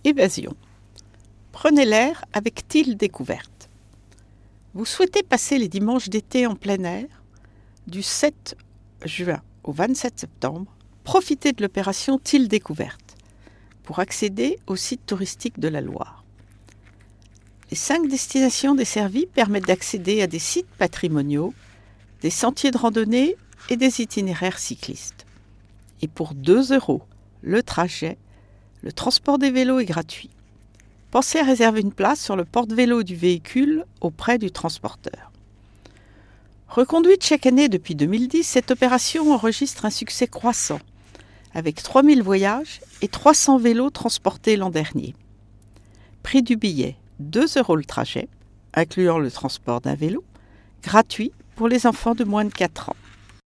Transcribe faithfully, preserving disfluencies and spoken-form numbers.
Évasion. Prenez l'air avec T I L Découverte. Vous souhaitez passer les dimanches d'été en plein air? Du sept juin au vingt-sept septembre, profitez de l'opération T I L Découverte pour accéder au site touristique de la Loire. Les cinq destinations desservies permettent d'accéder à des sites patrimoniaux, des sentiers de randonnée et des itinéraires cyclistes. Et pour deux euros, le trajet, le transport des vélos est gratuit. Pensez à réserver une place sur le porte-vélo du véhicule auprès du transporteur. Reconduite chaque année depuis deux mille dix, cette opération enregistre un succès croissant, avec trois mille voyages et trois cents vélos transportés l'an dernier. Prix du billet, deux euros le trajet, incluant le transport d'un vélo, gratuit pour les enfants de moins de quatre ans.